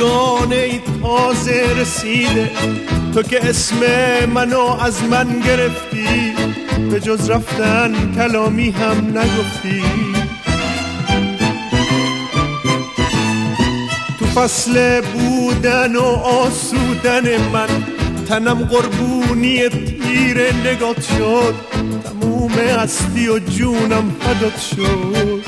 بیگانه ای تازه رسیده، تو که اسم منو از من گرفتی، به جز رفتن کلامی هم نگفتی. تو فصل بودن و آسودن من، تنم قربونی تیر نگات شد، تموم هستی و جونم فدات شد.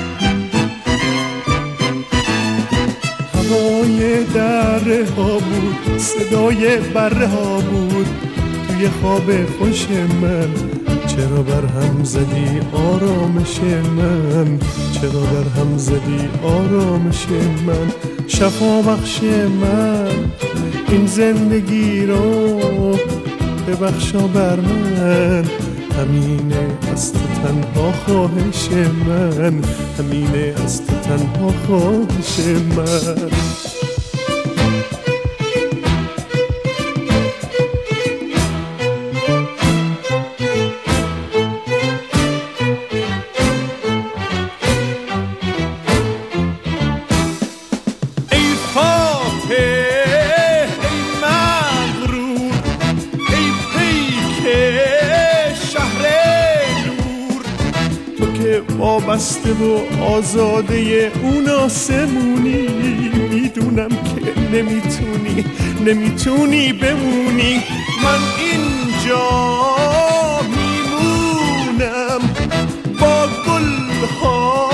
هوای دره ها بود، صدای بره ها بود، توی خواب خوش من چرا برهم زدی آرامش من، چرا برهم زدی آرامش من. شفا بخش من این زندگی رو ببخشا بر من، همینه از تو تنها خواهش من، همینه از تو تنها خواهش من. وابسته و آزاده اون آسمونی، میدونم که نمیتونی بمونی. من اینجا میمونم، با گلها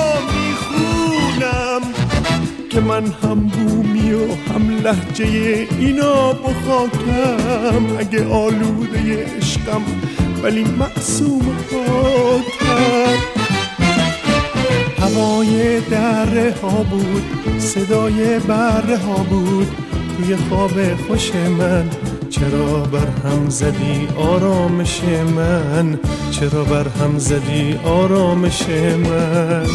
میخونم که من هم بومی و هم لهجه اینا بخاکم. اگه آلوده عشقم ولی معصوم خاکم. هوای دره ها بود، صدای بره ها بود، توی خواب خوش من چرا برهم زدی آرامش من، چرا برهم زدی آرامش من.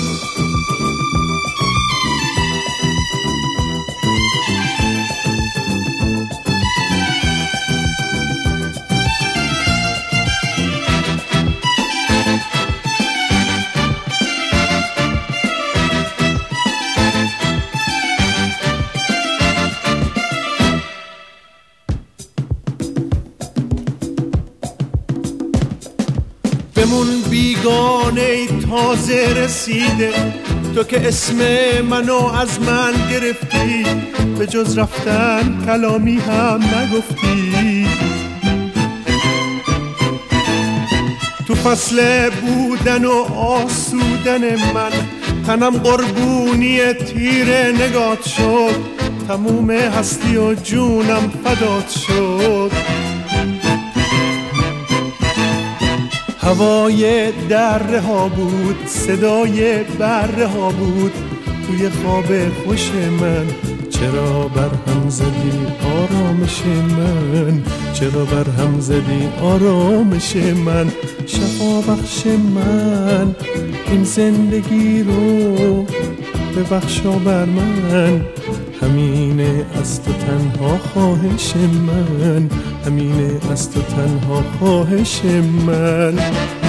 بمون بیگانه ای تازه رسیده، تو که اسم منو از من گرفتی، به جز رفتن کلامی هم نگفتی. تو فصل بودن و آسودن من، تنم قربونی تیر نگات شد، تموم هستی و جونم فدات شد. هوای دره ها بود، صدای بره ها بود، توی خواب خوش من چرا برهم زدی آرامش من، چرا برهم زدی آرامش من. شفا بخش من این زندگی رو ببخشا بر من، همینه از تو تنها خواهش من، همینه از تو تنها خواهش من.